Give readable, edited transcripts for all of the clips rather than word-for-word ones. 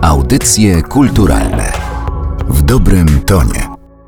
Audycje kulturalne w dobrym tonie.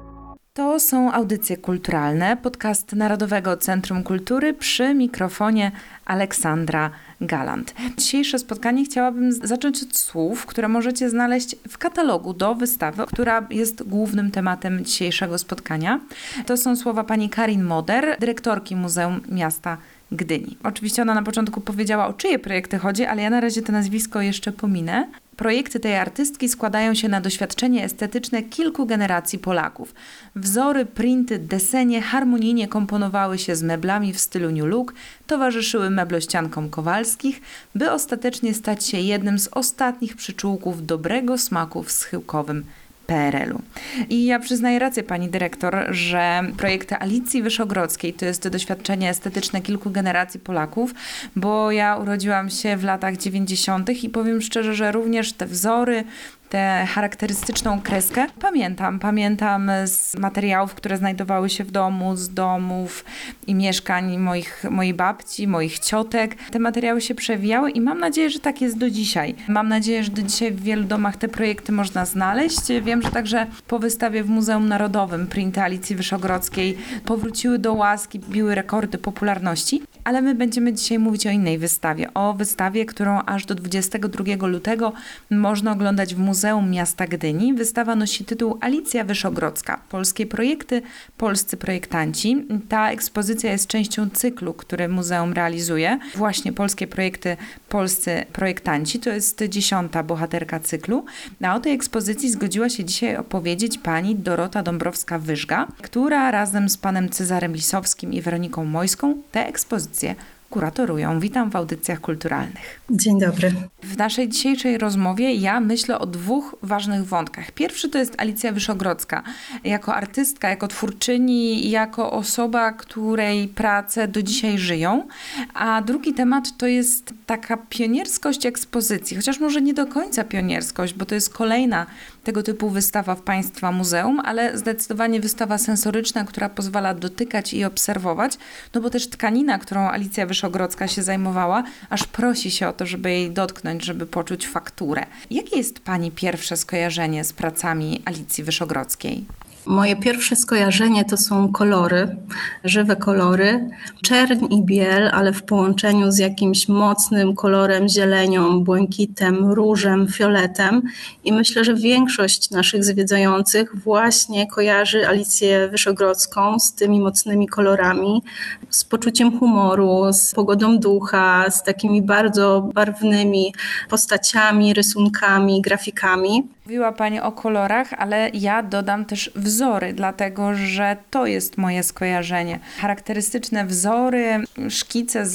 To są audycje kulturalne, podcast Narodowego Centrum Kultury, przy mikrofonie Aleksandra Galant. Dzisiejsze spotkanie chciałabym zacząć od słów, które możecie znaleźć w katalogu do wystawy, która jest głównym tematem dzisiejszego spotkania. To są słowa pani Karin Moder, dyrektorki Muzeum Miasta Gdyni. Oczywiście ona na początku powiedziała, o czyje projekty chodzi, ale ja na razie to nazwisko jeszcze pominę. Projekty tej artystki składają się na doświadczenie estetyczne kilku generacji Polaków. Wzory, printy, desenie harmonijnie komponowały się z meblami w stylu New Look, towarzyszyły meblościankom Kowalskich, by ostatecznie stać się jednym z ostatnich przyczółków dobrego smaku w schyłkowym PRL-u. I ja przyznaję rację pani dyrektor, że projekty Alicji Wyszogrodzkiej to jest doświadczenie estetyczne kilku generacji Polaków, bo ja urodziłam się w latach 90. i powiem szczerze, że również te wzory, tę charakterystyczną kreskę pamiętam z materiałów, które znajdowały się w domu, z domów i mieszkań mojej babci, moich ciotek. Te materiały się przewijały i mam nadzieję, że tak jest do dzisiaj. Mam nadzieję, że do dzisiaj w wielu domach te projekty można znaleźć. Wiem, że także po wystawie w Muzeum Narodowym printy Alicji Wyszogrodzkiej powróciły do łaski, biły rekordy popularności. Ale my będziemy dzisiaj mówić o innej wystawie. O wystawie, którą aż do 22 lutego można oglądać w Muzeum Miasta Gdyni. Wystawa nosi tytuł Alicja Wyszogrodzka. Polskie projekty, polscy projektanci. Ta ekspozycja jest częścią cyklu, który muzeum realizuje. Właśnie polskie projekty, polscy projektanci. To jest 10. bohaterka cyklu. A o tej ekspozycji zgodziła się dzisiaj opowiedzieć pani Dorota Dąbrowska-Wyżga, która razem z panem Cezarem Lisowskim i Weroniką Mojską tę ekspozycję kuratorują. Witam w audycjach kulturalnych. Dzień dobry. W naszej dzisiejszej rozmowie ja myślę o dwóch ważnych wątkach. Pierwszy to jest Alicja Wyszogrodzka. Jako artystka, jako twórczyni, jako osoba, której prace do dzisiaj żyją. A drugi temat to jest taka pionierskość ekspozycji. Chociaż może nie do końca pionierskość, bo to jest kolejna tego typu wystawa w Państwa muzeum, ale zdecydowanie wystawa sensoryczna, która pozwala dotykać i obserwować, no bo też tkanina, którą Alicja Wyszogrodzka się zajmowała, aż prosi się o to, żeby jej dotknąć, żeby poczuć fakturę. Jakie jest pani pierwsze skojarzenie z pracami Alicji Wyszogrodzkiej? Moje pierwsze skojarzenie to są kolory, żywe kolory, czerń i biel, ale w połączeniu z jakimś mocnym kolorem, zielenią, błękitem, różem, fioletem. I myślę, że większość naszych zwiedzających właśnie kojarzy Alicję Wyszogrodzką z tymi mocnymi kolorami, z poczuciem humoru, z pogodą ducha, z takimi bardzo barwnymi postaciami, rysunkami, grafikami. Mówiła pani o kolorach, ale ja dodam też wzory, dlatego że to jest moje skojarzenie. Charakterystyczne wzory, szkice,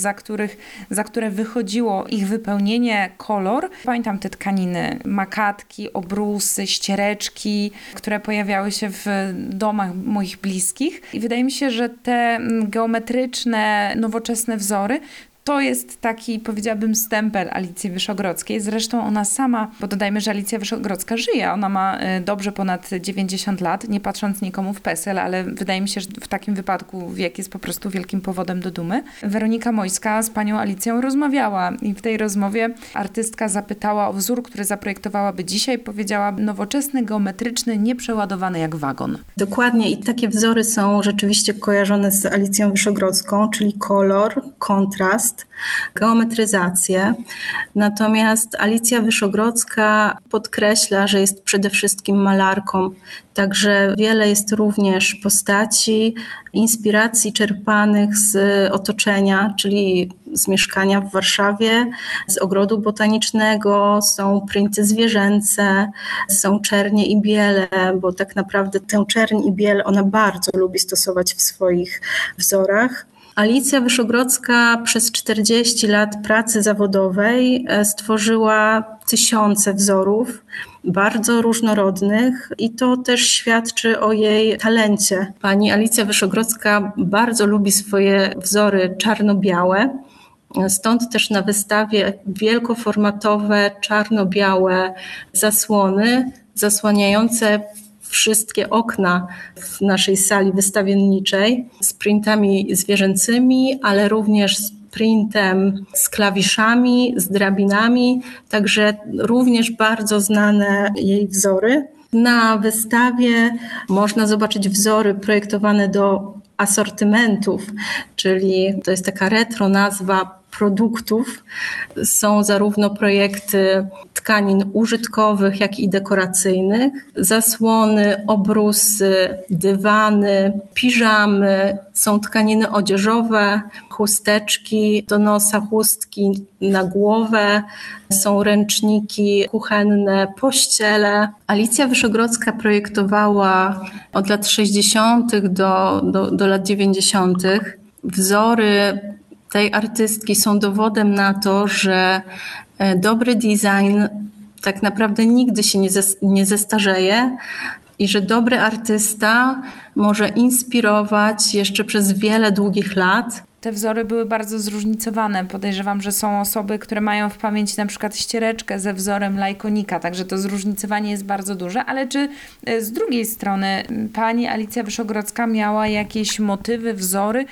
za które wychodziło ich wypełnienie, kolor. Pamiętam te tkaniny, makatki, obrusy, ściereczki, które pojawiały się w domach moich bliskich. I wydaje mi się, że te geometryczne, nowoczesne wzory to jest taki, powiedziałabym, stempel Alicji Wyszogrodzkiej. Zresztą ona sama, bo dodajmy, że Alicja Wyszogrodzka żyje. Ona ma dobrze ponad 90 lat, nie patrząc nikomu w PESEL, ale wydaje mi się, że w takim wypadku wiek jest po prostu wielkim powodem do dumy. Weronika Mojska z panią Alicją rozmawiała i w tej rozmowie artystka zapytała o wzór, który zaprojektowałaby dzisiaj. Powiedziała, nowoczesny, geometryczny, nieprzeładowany jak wagon. Dokładnie i takie wzory są rzeczywiście kojarzone z Alicją Wyszogrodzką, czyli kolor, kontrast, geometryzację. Natomiast Alicja Wyszogrodzka podkreśla, że jest przede wszystkim malarką, także wiele jest również postaci, inspiracji czerpanych z otoczenia, czyli z mieszkania w Warszawie, z ogrodu botanicznego, są printy zwierzęce, są czernie i biele, bo tak naprawdę tę czerń i biel ona bardzo lubi stosować w swoich wzorach. Alicja Wyszogrodzka przez 40 lat pracy zawodowej stworzyła tysiące wzorów, bardzo różnorodnych i to też świadczy o jej talencie. Pani Alicja Wyszogrodzka bardzo lubi swoje wzory czarno-białe. Stąd też na wystawie wielkoformatowe, czarno-białe zasłony zasłaniające wszystkie okna w naszej sali wystawienniczej z printami zwierzęcymi, ale również z printem z klawiszami, z drabinami, także również bardzo znane jej wzory. Na wystawie można zobaczyć wzory projektowane do asortymentów, czyli to jest taka retro nazwa produktów. Są zarówno projekty tkanin użytkowych, jak i dekoracyjnych, zasłony, obrusy, dywany, piżamy, są tkaniny odzieżowe, chusteczki do nosa, chustki na głowę, są ręczniki kuchenne, pościele. Alicja Wyszogrodzka projektowała od lat 60. do lat 90. Wzory tej artystki są dowodem na to, że dobry design tak naprawdę nigdy się nie zestarzeje i że dobry artysta może inspirować jeszcze przez wiele długich lat. Te wzory były bardzo zróżnicowane. Podejrzewam, że są osoby, które mają w pamięci na przykład ściereczkę ze wzorem lajkonika, także to zróżnicowanie jest bardzo duże. Ale czy z drugiej strony pani Alicja Wyszogrodzka miała jakieś motywy, wzory,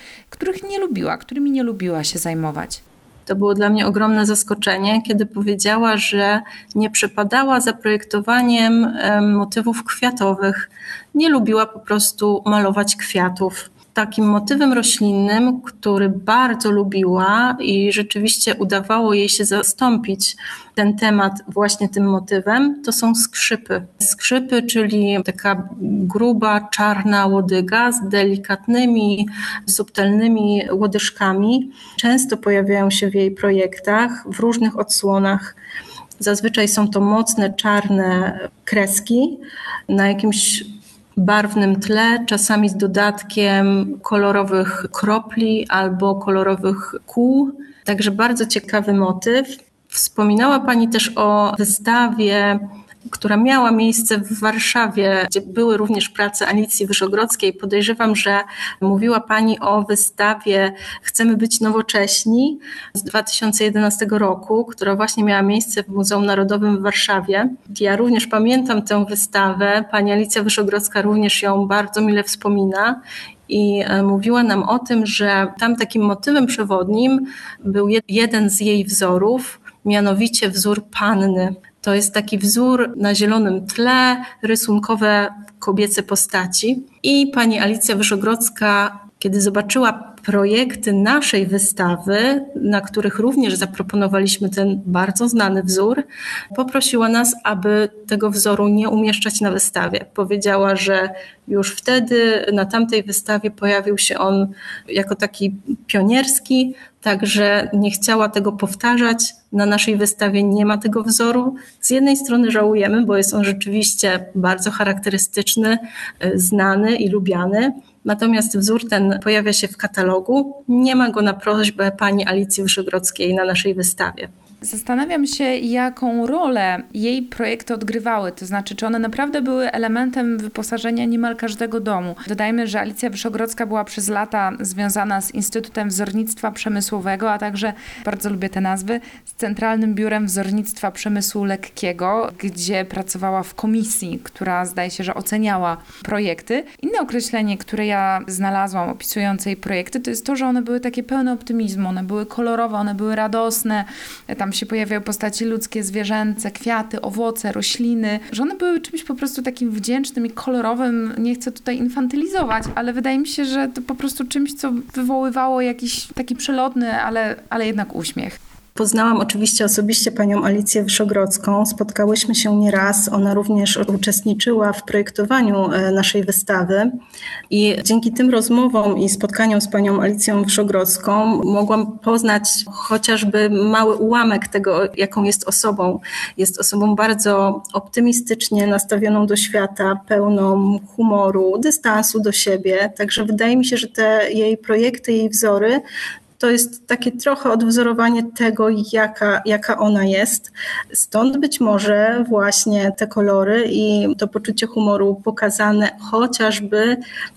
którymi nie lubiła się zajmować? To było dla mnie ogromne zaskoczenie, kiedy powiedziała, że nie przepadała za projektowaniem motywów kwiatowych. Nie lubiła po prostu malować kwiatów. Takim motywem roślinnym, który bardzo lubiła i rzeczywiście udawało jej się zastąpić ten temat właśnie tym motywem, to są skrzypy. Skrzypy, czyli taka gruba, czarna łodyga z delikatnymi, subtelnymi łodyżkami. Często pojawiają się w jej projektach w różnych odsłonach. Zazwyczaj są to mocne, czarne kreski na jakimś barwnym tle, czasami z dodatkiem kolorowych kropli albo kolorowych kół. Także bardzo ciekawy motyw. Wspominała pani też o wystawie, która miała miejsce w Warszawie, gdzie były również prace Alicji Wyszogrodzkiej. Podejrzewam, że mówiła pani o wystawie Chcemy być nowocześni z 2011 roku, która właśnie miała miejsce w Muzeum Narodowym w Warszawie. Ja również pamiętam tę wystawę. Pani Alicja Wyszogrodzka również ją bardzo mile wspomina. I mówiła nam o tym, że tam takim motywem przewodnim był jeden z jej wzorów, mianowicie wzór panny. To jest taki wzór na zielonym tle, rysunkowe kobiece postaci. I pani Alicja Wyszogrodzka, kiedy zobaczyła projekty naszej wystawy, na których również zaproponowaliśmy ten bardzo znany wzór, poprosiła nas, aby tego wzoru nie umieszczać na wystawie. Powiedziała, że już wtedy na tamtej wystawie pojawił się on jako taki pionierski, także nie chciała tego powtarzać. Na naszej wystawie nie ma tego wzoru. Z jednej strony żałujemy, bo jest on rzeczywiście bardzo charakterystyczny, znany i lubiany. Natomiast wzór ten pojawia się w katalogu. Nie ma go na prośbę pani Alicji Wyszogrodzkiej na naszej wystawie. Zastanawiam się, jaką rolę jej projekty odgrywały, to znaczy, czy one naprawdę były elementem wyposażenia niemal każdego domu. Dodajmy, że Alicja Wyszogrodzka była przez lata związana z Instytutem Wzornictwa Przemysłowego, a także, bardzo lubię te nazwy, z Centralnym Biurem Wzornictwa Przemysłu Lekkiego, gdzie pracowała w komisji, która zdaje się, że oceniała projekty. Inne określenie, które ja znalazłam opisujące jej projekty, to jest to, że one były takie pełne optymizmu, one były kolorowe, one były radosne, tam się pojawiają postaci ludzkie, zwierzęce, kwiaty, owoce, rośliny, że one były czymś po prostu takim wdzięcznym i kolorowym. Nie chcę tutaj infantylizować, ale wydaje mi się, że to po prostu czymś, co wywoływało jakiś taki przelotny, ale jednak uśmiech. Poznałam oczywiście osobiście panią Alicję Wyszogrodzką. Spotkałyśmy się nieraz. Ona również uczestniczyła w projektowaniu naszej wystawy. I dzięki tym rozmowom i spotkaniom z panią Alicją Wyszogrodzką mogłam poznać chociażby mały ułamek tego, jaką jest osobą. Jest osobą bardzo optymistycznie nastawioną do świata, pełną humoru, dystansu do siebie. Także wydaje mi się, że te jej projekty, jej wzory to jest takie trochę odwzorowanie tego, jaka ona jest. Stąd być może właśnie te kolory i to poczucie humoru pokazane chociażby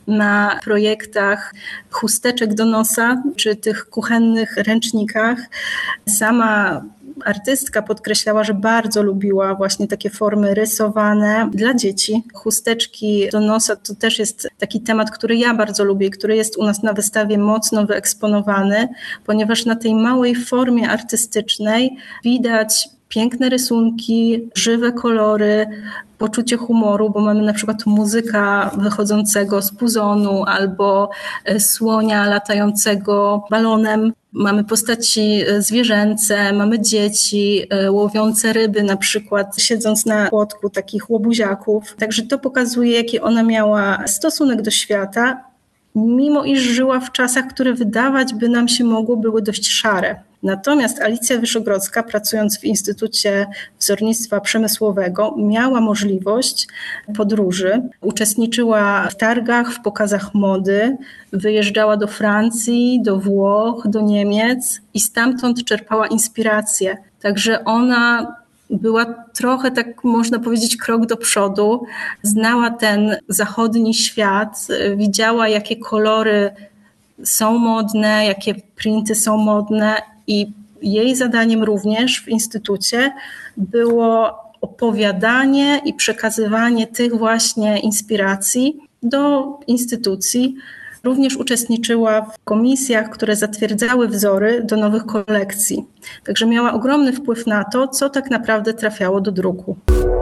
na projektach chusteczek do nosa, czy tych kuchennych ręcznikach. Sama artystka podkreślała, że bardzo lubiła właśnie takie formy rysowane dla dzieci. Chusteczki do nosa to też jest taki temat, który ja bardzo lubię i który jest u nas na wystawie mocno wyeksponowany, ponieważ na tej małej formie artystycznej widać piękne rysunki, żywe kolory, poczucie humoru, bo mamy na przykład muzyka wychodzącego z puzonu albo słonia latającego balonem. Mamy postaci zwierzęce, mamy dzieci łowiące ryby, na przykład siedząc na płotku takich łobuziaków. Także to pokazuje, jaki ona miała stosunek do świata, mimo iż żyła w czasach, które wydawać by nam się mogło były dość szare. Natomiast Alicja Wyszogrodzka, pracując w Instytucie Wzornictwa Przemysłowego, miała możliwość podróży. Uczestniczyła w targach, w pokazach mody, wyjeżdżała do Francji, do Włoch, do Niemiec i stamtąd czerpała inspirację. Także ona była trochę, tak można powiedzieć, krok do przodu. Znała ten zachodni świat, widziała, jakie kolory są modne, jakie printy są modne i jej zadaniem również w Instytucie było opowiadanie i przekazywanie tych właśnie inspiracji do instytucji. Również uczestniczyła w komisjach, które zatwierdzały wzory do nowych kolekcji. Także miała ogromny wpływ na to, co tak naprawdę trafiało do druku.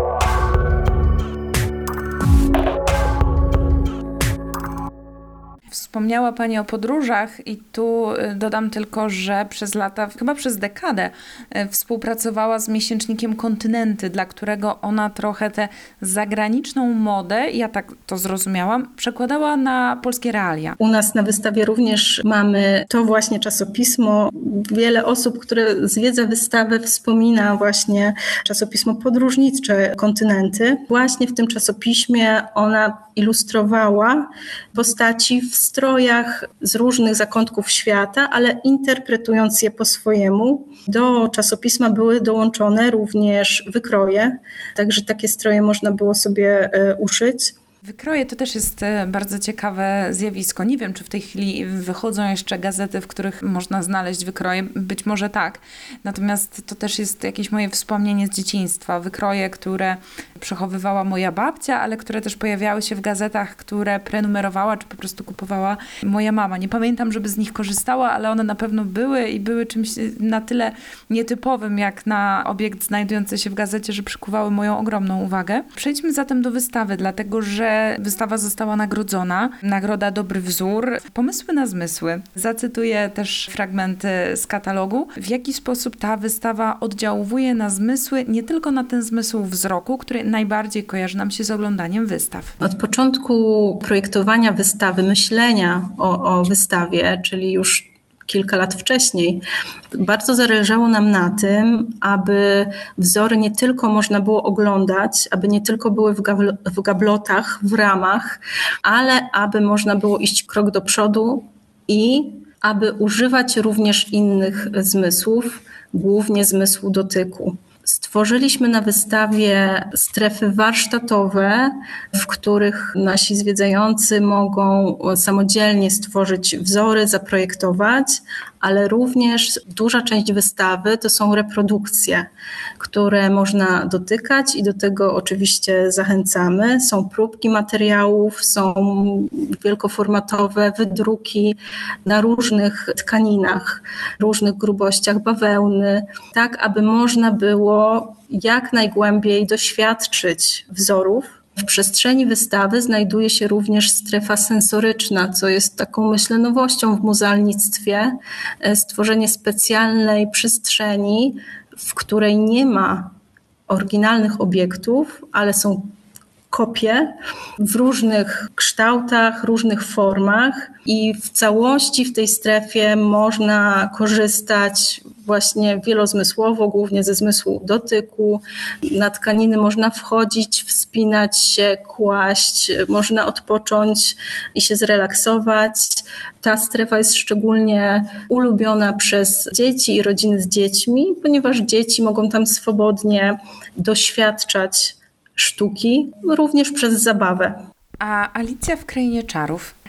Wspomniała Pani o podróżach i tu dodam tylko, że przez lata, chyba przez dekadę współpracowała z miesięcznikiem Kontynenty, dla którego ona trochę tę zagraniczną modę, ja tak to zrozumiałam, przekładała na polskie realia. U nas na wystawie również mamy to właśnie czasopismo. Wiele osób, które zwiedza wystawę, wspomina właśnie czasopismo podróżnicze Kontynenty. Właśnie w tym czasopiśmie ona ilustrowała postaci w strojach z różnych zakątków świata, ale interpretując je po swojemu. Do czasopisma były dołączone również wykroje, także takie stroje można było sobie uszyć. Wykroje to też jest bardzo ciekawe zjawisko. Nie wiem, czy w tej chwili wychodzą jeszcze gazety, w których można znaleźć wykroje. Być może tak. Natomiast to też jest jakieś moje wspomnienie z dzieciństwa. Wykroje, które przechowywała moja babcia, ale które też pojawiały się w gazetach, które prenumerowała, czy po prostu kupowała moja mama. Nie pamiętam, żeby z nich korzystała, ale one na pewno były i były czymś na tyle nietypowym, jak na obiekt znajdujący się w gazecie, że przykuwały moją ogromną uwagę. Przejdźmy zatem do wystawy, dlatego że wystawa została nagrodzona. Nagroda Dobry Wzór. Pomysły na zmysły. Zacytuję też fragmenty z katalogu. W jaki sposób ta wystawa oddziałuje na zmysły, nie tylko na ten zmysł wzroku, który najbardziej kojarzy nam się z oglądaniem wystaw. Od początku projektowania wystawy, myślenia o wystawie, czyli już kilka lat wcześniej, bardzo zależało nam na tym, aby wzory nie tylko można było oglądać, aby nie tylko były w gablotach, w ramach, ale aby można było iść krok do przodu i aby używać również innych zmysłów, głównie zmysłu dotyku. Stworzyliśmy na wystawie strefy warsztatowe, w których nasi zwiedzający mogą samodzielnie stworzyć wzory, zaprojektować, ale również duża część wystawy to są reprodukcje, które można dotykać i do tego oczywiście zachęcamy. Są próbki materiałów, są wielkoformatowe wydruki na różnych tkaninach, różnych grubościach bawełny, tak aby można było jak najgłębiej doświadczyć wzorów. W przestrzeni wystawy znajduje się również strefa sensoryczna, co jest taką, myślę, nowością w muzealnictwie. Stworzenie specjalnej przestrzeni, w której nie ma oryginalnych obiektów, ale są kopie w różnych kształtach, różnych formach i w całości w tej strefie można korzystać właśnie wielozmysłowo, głównie ze zmysłu dotyku. Na tkaniny można wchodzić, wspinać się, kłaść, można odpocząć i się zrelaksować. Ta strefa jest szczególnie ulubiona przez dzieci i rodziny z dziećmi, ponieważ dzieci mogą tam swobodnie doświadczać sztuki, również przez zabawę. A Alicja w Krainie Czarów.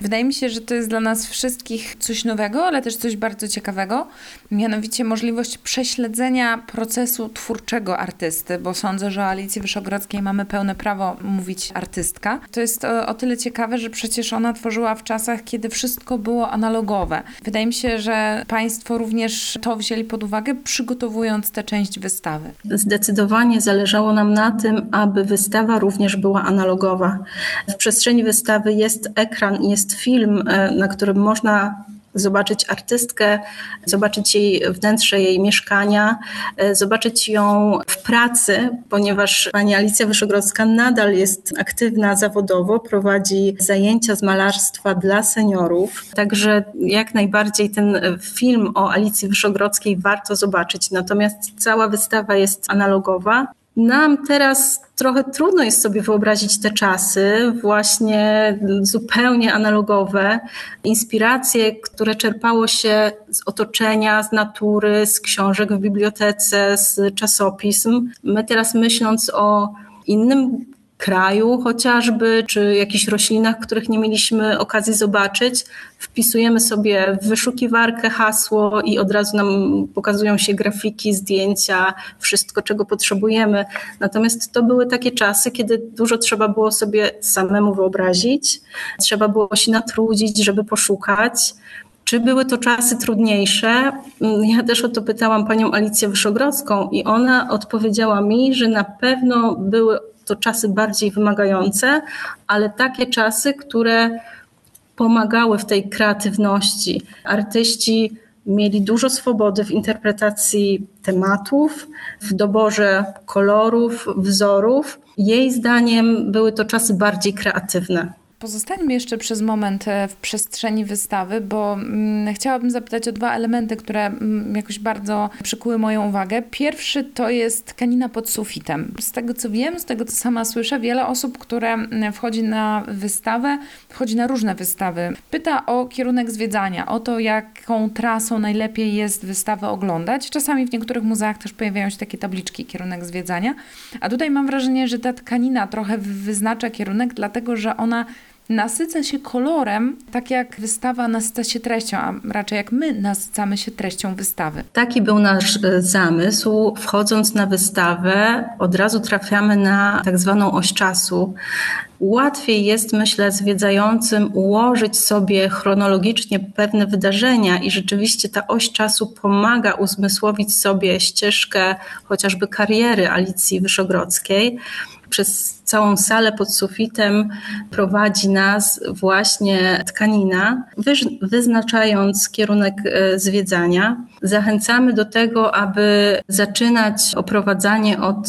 Wydaje mi się, że to jest dla nas wszystkich coś nowego, ale też coś bardzo ciekawego, mianowicie możliwość prześledzenia procesu twórczego artysty, bo sądzę, że o Alicji Wyszogrodzkiej mamy pełne prawo mówić artystka. To jest o tyle ciekawe, że przecież ona tworzyła w czasach, kiedy wszystko było analogowe. Wydaje mi się, że Państwo również to wzięli pod uwagę, przygotowując tę część wystawy. Zdecydowanie zależało nam na tym, aby wystawa również była analogowa. W przestrzeni wystawy jest ekran, jest film, na którym można zobaczyć artystkę, zobaczyć jej wnętrze, jej mieszkania, zobaczyć ją w pracy, ponieważ pani Alicja Wyszogrodzka nadal jest aktywna zawodowo, prowadzi zajęcia z malarstwa dla seniorów. Także jak najbardziej ten film o Alicji Wyszogrodzkiej warto zobaczyć. Natomiast cała wystawa jest analogowa. Nam teraz trochę trudno jest sobie wyobrazić te czasy, właśnie zupełnie analogowe. Inspiracje, które czerpało się z otoczenia, z natury, z książek w bibliotece, z czasopism. My teraz myśląc o innym kraju chociażby, czy jakichś roślinach, których nie mieliśmy okazji zobaczyć, wpisujemy sobie w wyszukiwarkę hasło i od razu nam pokazują się grafiki, zdjęcia, wszystko, czego potrzebujemy. Natomiast to były takie czasy, kiedy dużo trzeba było sobie samemu wyobrazić, trzeba było się natrudzić, żeby poszukać. Czy były to czasy trudniejsze? Ja też o to pytałam panią Alicję Wyszogrodzką i ona odpowiedziała mi, że na pewno były to czasy bardziej wymagające, ale takie czasy, które pomagały w tej kreatywności. Artyści mieli dużo swobody w interpretacji tematów, w doborze kolorów, wzorów. Jej zdaniem były to czasy bardziej kreatywne. Pozostańmy jeszcze przez moment w przestrzeni wystawy, bo chciałabym zapytać o dwa elementy, które jakoś bardzo przykuły moją uwagę. Pierwszy to jest tkanina pod sufitem. Z tego co wiem, z tego co sama słyszę, wiele osób, które wchodzi na wystawę, wchodzi na różne wystawy, pyta o kierunek zwiedzania, o to, jaką trasą najlepiej jest wystawę oglądać. Czasami w niektórych muzeach też pojawiają się takie tabliczki kierunek zwiedzania, a tutaj mam wrażenie, że ta tkanina trochę wyznacza kierunek, dlatego że ona nasyca się kolorem, tak jak wystawa nasyca się treścią, a raczej jak my nasycamy się treścią wystawy. Taki był nasz zamysł. Wchodząc na wystawę, od razu trafiamy na tak zwaną oś czasu. Łatwiej jest, myślę, zwiedzającym ułożyć sobie chronologicznie pewne wydarzenia i rzeczywiście ta oś czasu pomaga uzmysłowić sobie ścieżkę chociażby kariery Alicji Wyszogrodzkiej. Przez całą salę pod sufitem prowadzi nas właśnie tkanina, wyznaczając kierunek zwiedzania. Zachęcamy do tego, aby zaczynać oprowadzanie od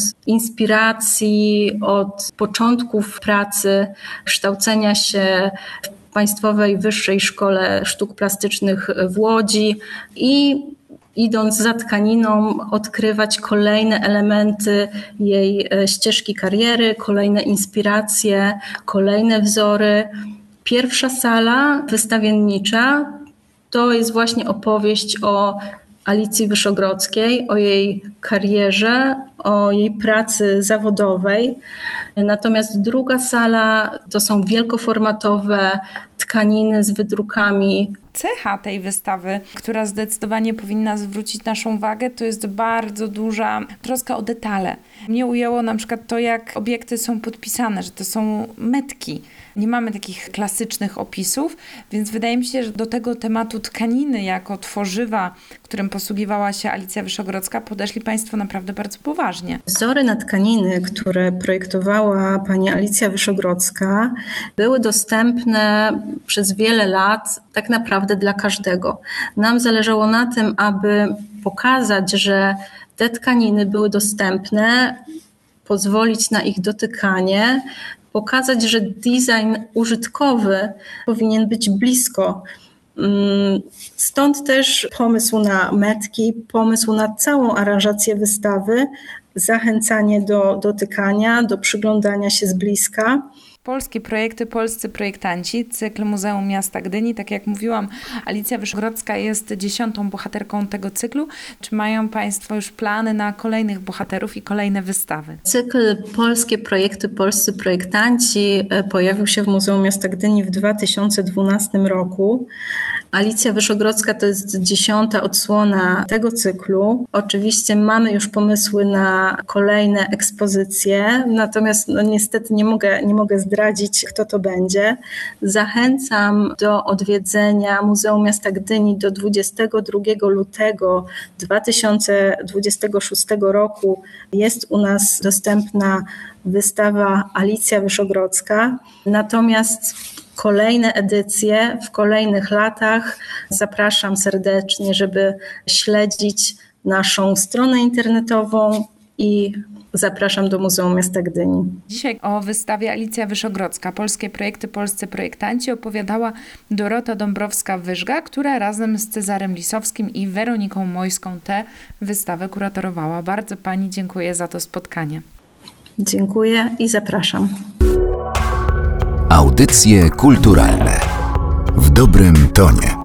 inspiracji, od początków pracy, kształcenia się w Państwowej Wyższej Szkole Sztuk Plastycznych w Łodzi i idąc za tkaniną, odkrywać kolejne elementy jej ścieżki kariery, kolejne inspiracje, kolejne wzory. Pierwsza sala wystawiennicza to jest właśnie opowieść o Alicji Wyszogrodzkiej, o jej karierze, o jej pracy zawodowej. Natomiast druga sala to są wielkoformatowe tkaniny z wydrukami. Cecha tej wystawy, która zdecydowanie powinna zwrócić naszą uwagę, to jest bardzo duża troska o detale. Mnie ujęło na przykład to, jak obiekty są podpisane, że to są metki. Nie mamy takich klasycznych opisów, więc wydaje mi się, że do tego tematu tkaniny jako tworzywa, którym posługiwała się Alicja Wyszogrodzka, podeszli Państwo naprawdę bardzo poważnie. Wzory na tkaniny, które projektowała pani Alicja Wyszogrodzka, były dostępne przez wiele lat tak naprawdę dla każdego. Nam zależało na tym, aby pokazać, że te tkaniny były dostępne, pozwolić na ich dotykanie, pokazać, że design użytkowy powinien być blisko. Stąd też pomysł na metki, pomysł na całą aranżację wystawy, zachęcanie do dotykania, do przyglądania się z bliska. Polskie projekty, polscy projektanci, cykl Muzeum Miasta Gdyni. Tak jak mówiłam, Alicja Wyszogrodzka jest 10. bohaterką tego cyklu. Czy mają Państwo już plany na kolejnych bohaterów i kolejne wystawy? Cykl Polskie projekty, polscy projektanci pojawił się w Muzeum Miasta Gdyni w 2012 roku. Alicja Wyszogrodzka to jest 10. odsłona tego cyklu. Oczywiście mamy już pomysły na kolejne ekspozycje, natomiast niestety nie mogę zdradzić, kto to będzie. Zachęcam do odwiedzenia Muzeum Miasta Gdyni do 22 lutego 2026 roku. Jest u nas dostępna wystawa Alicja Wyszogrodzka. Natomiast kolejne edycje w kolejnych latach zapraszam serdecznie, żeby śledzić naszą stronę internetową i zapraszam do Muzeum Miasta Gdyni. Dzisiaj o wystawie Alicja Wyszogrodzka, Polskie projekty, polscy projektanci opowiadała Dorota Dąbrowska-Wyżga, która razem z Cezarem Lisowskim i Weroniką Mojską tę wystawę kuratorowała. Bardzo Pani dziękuję za to spotkanie. Dziękuję i zapraszam. Audycje kulturalne w dobrym tonie.